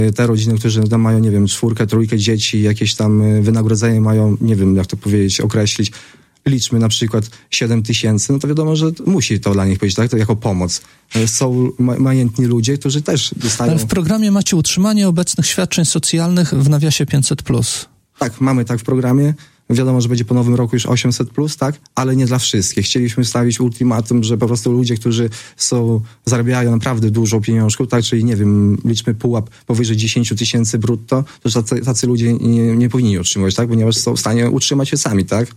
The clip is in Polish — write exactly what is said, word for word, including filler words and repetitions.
Te rodziny, które tam mają, nie wiem, czwórkę, trójkę dzieci, jakieś tam wynagrodzenie mają, nie wiem, jak to powiedzieć, określić, liczmy na przykład siedem tysięcy, no to wiadomo, że musi to dla nich być, tak? To jako pomoc. Są ma- majętni ludzie, którzy też dostają... Ale w programie macie utrzymanie obecnych świadczeń socjalnych w nawiasie pięćset plus. Tak, mamy tak w programie. Wiadomo, że będzie po nowym roku już osiemset plus, tak? Ale nie dla wszystkich. Chcieliśmy stawić ultimatum, że po prostu ludzie, którzy są, zarabiają naprawdę dużo pieniążków, tak? Czyli nie wiem, liczmy pułap powyżej dziesięć tysięcy brutto, to tacy, tacy ludzie nie, nie powinni otrzymywać, tak? Ponieważ są w stanie utrzymać się sami, tak?